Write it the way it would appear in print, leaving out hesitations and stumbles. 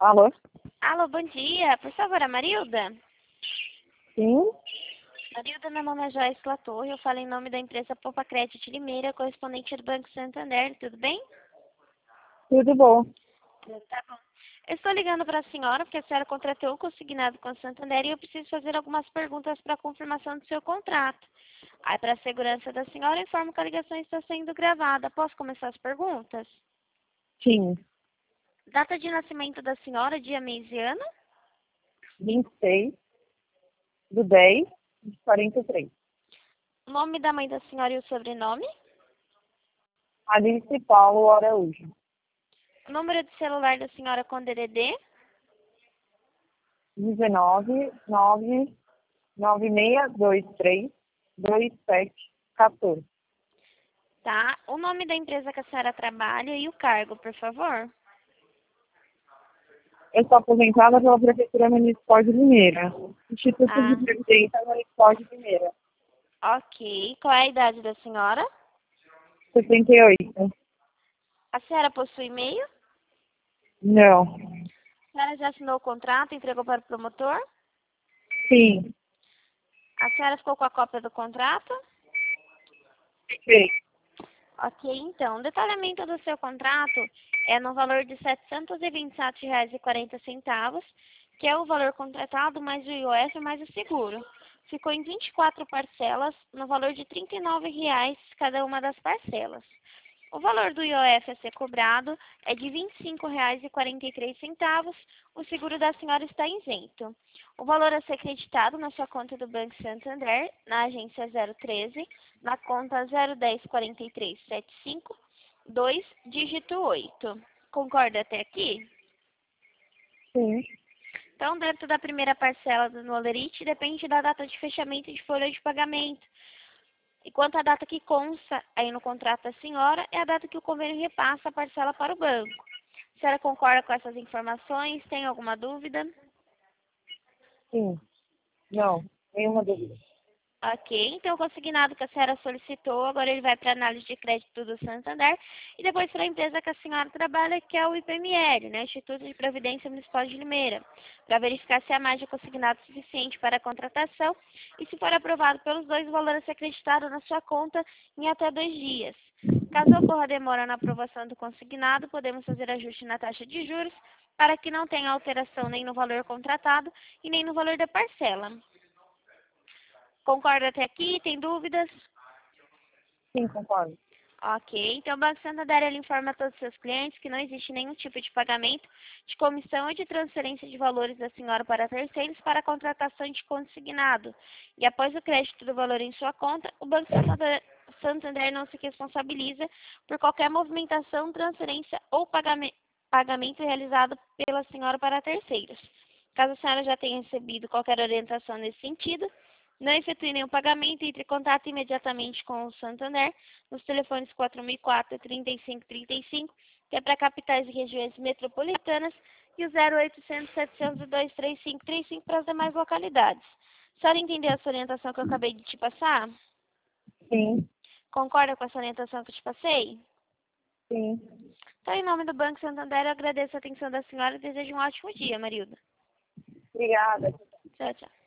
Alô? Alô, bom dia. Por favor, a Marilda? Sim? Marilda, meu nome é Joyce Latorre. Eu falo em nome da empresa Poupa Crédito Limeira, correspondente do Banco Santander. Tudo bem? Tudo bom. Tá bom. Eu estou ligando para a senhora porque a senhora contratou o consignado com o Santander e eu preciso fazer algumas perguntas para a confirmação do seu contrato. Aí, para a segurança da senhora, eu informo que a ligação está sendo gravada. Posso começar as perguntas? Sim. Data de nascimento da senhora, dia, mês e ano? 26/10/43. Nome da mãe da senhora e o sobrenome? Alice Paulo Araújo. O número de celular da senhora com DDD? 19/9623/2714. Tá. O nome da empresa que a senhora trabalha e o cargo, por favor. Eu sou aposentada pela Prefeitura Municipal de Limeira. Instituto de Ah, Previdência Municipal de Limeira. ok. Qual é a idade da senhora? 78. A senhora possui e-mail? Não. A senhora já assinou o contrato e entregou para o promotor? Sim. A senhora ficou com a cópia do contrato? Perfeito. Ok, então. O detalhamento do seu contrato é no valor de R$ 727,40, que é o valor contratado mais o IOF mais o seguro. Ficou em 24 parcelas, no valor de R$ 39,00 cada uma das parcelas. O valor do IOF a ser cobrado é de R$ 25,43. O seguro da senhora está isento. O valor a ser creditado na sua conta do Banco Santander, na agência 013, na conta 0104375, dígito 8. Concorda até aqui? Sim. Então, dentro da primeira parcela do Nolerite, depende da data de fechamento de folha de pagamento. Enquanto a data que consta aí no contrato da senhora é a data que o convênio repassa a parcela para o banco. A senhora concorda com essas informações? Tem alguma dúvida? Sim. Não. Nenhuma dúvida. Ok, então o consignado que a senhora solicitou, agora ele vai para a análise de crédito do Santander e depois para a empresa que a senhora trabalha, que é o IPML, né, Instituto de Previdência Municipal de Limeira, para verificar se a margem consignada é suficiente para a contratação e se for aprovado pelos dois, o valor a ser acreditado na sua conta em até 2 dias. Caso ocorra demora na aprovação do consignado, podemos fazer ajuste na taxa de juros para que não tenha alteração nem no valor contratado e nem no valor da parcela. Concorda até aqui? Tem dúvidas? Sim, concordo. Ok. Então, o Banco Santander ele informa a todos os seus clientes que não existe nenhum tipo de pagamento de comissão ou de transferência de valores da senhora para terceiros para a contratação de consignado. E após o crédito do valor em sua conta, o Banco Santander não se responsabiliza por qualquer movimentação, transferência ou pagamento realizado pela senhora para terceiros. Caso a senhora já tenha recebido qualquer orientação nesse sentido, não efetue nenhum pagamento, entre em contato imediatamente com o Santander nos telefones 4004 3535, que é para capitais e regiões metropolitanas, e o 0800 702 3535 para as demais localidades. A senhora entendeu essa orientação que eu acabei de te passar? Sim. Concorda com essa orientação que eu te passei? Sim. Então, em nome do Banco Santander, eu agradeço a atenção da senhora e desejo um ótimo dia, Marilda. Obrigada. Tchau, tchau.